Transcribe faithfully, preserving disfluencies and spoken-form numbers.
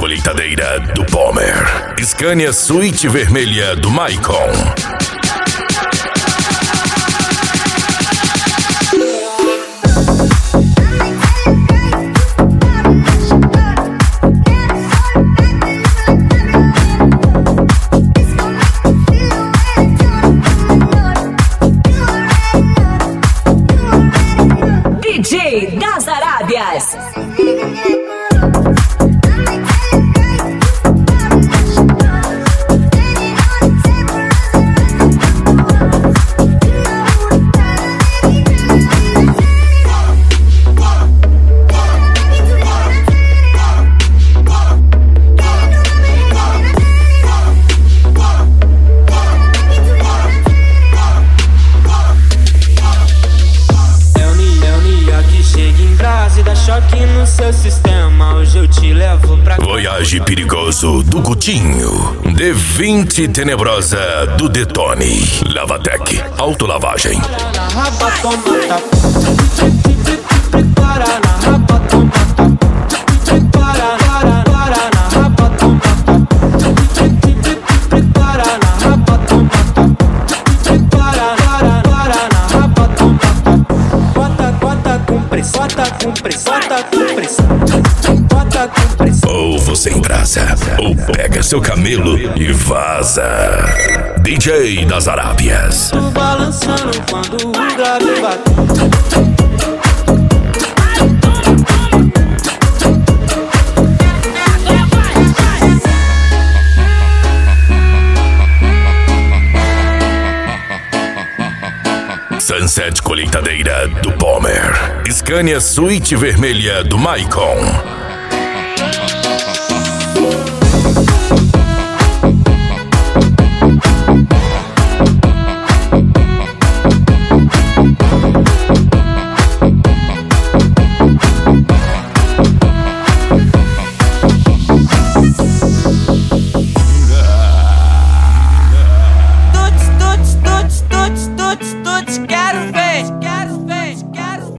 colheitadeira do Palmer. Scania Suite vermelha do Maicon. D J das Arábias. Choque no seu sistema, hoje eu te levo pra... Voyage perigoso do Gutinho. D vinte tenebrosa do Detone. Lavatec, autolavagem. Na raba toma tapa. Para na raba toma tapa. Para, para, para na raba toma tapa. Para na raba toma tapa. Para, para, para na raba toma tapa. Bota, bota com pressão, bota com pressão, bota com pressão, bota com pressão. Ou você embrasa, ou pega seu camelo e vaza. D J das Arábias. Tô balançando quando o grave bate. Sunset colheitadeira do Palmer. Scania Suite vermelha do Maicon.